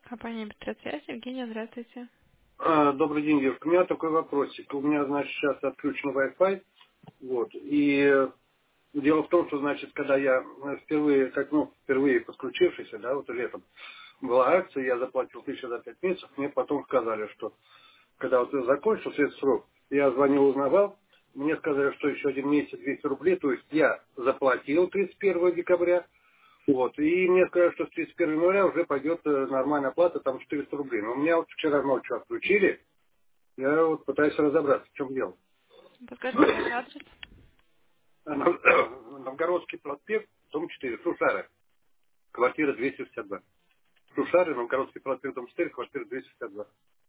Компания «Быстросвязь». Евгения, здравствуйте. Добрый день, девушка. У меня такой вопросик. У меня, значит, сейчас отключен Wi-Fi. Вот. И дело в том, что, значит, когда я впервые, впервые подключившийся, да, вот летом, была акция, я заплатил 1000 за 5 месяцев, мне потом сказали, что когда вот закончился этот срок, я звонил, узнавал, мне сказали, что еще один месяц 200 рублей, то есть я заплатил 31 декабря, вот, и мне сказали, что с 31 января уже пойдет нормальная плата, там 400 рублей. Но у меня вот вчера ночью отключили, я вот пытаюсь разобраться, в чем дело. Подскажите ваш адрес. Новгородский проспект, дом 4, Сушары, квартира 262. Сушары, Новгородский проспект, дом 4, квартира 262.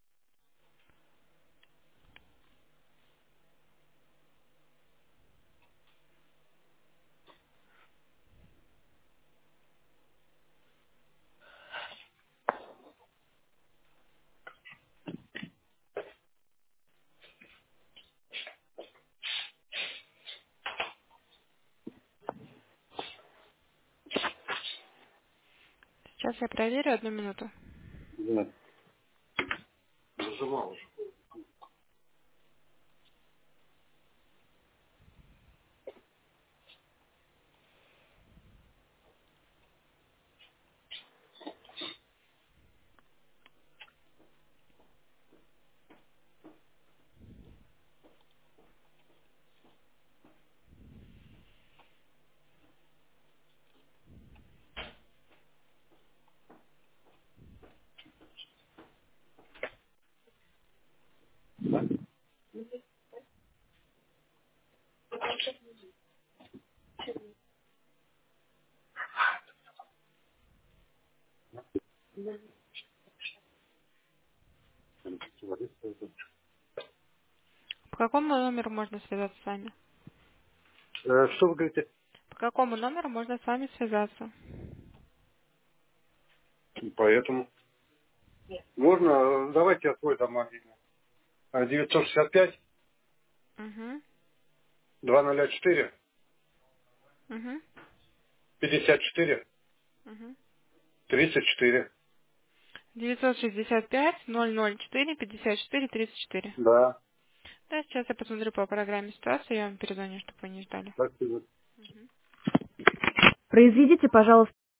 Сейчас я проверю, одну минуту. Да. Нажимал уже. По какому номеру можно связаться с вами? Что вы говорите? По какому номеру можно с вами связаться? Поэтому. Можно, давайте я свой там мобильный. 965 Угу. 204 Угу. 54 Угу. 34. 965-004-54-34. Да, Да, сейчас я посмотрю по программе ситуацию, я вам перезвоню, чтобы вы не ждали. спасибо. Мгм. Произведите, пожалуйста,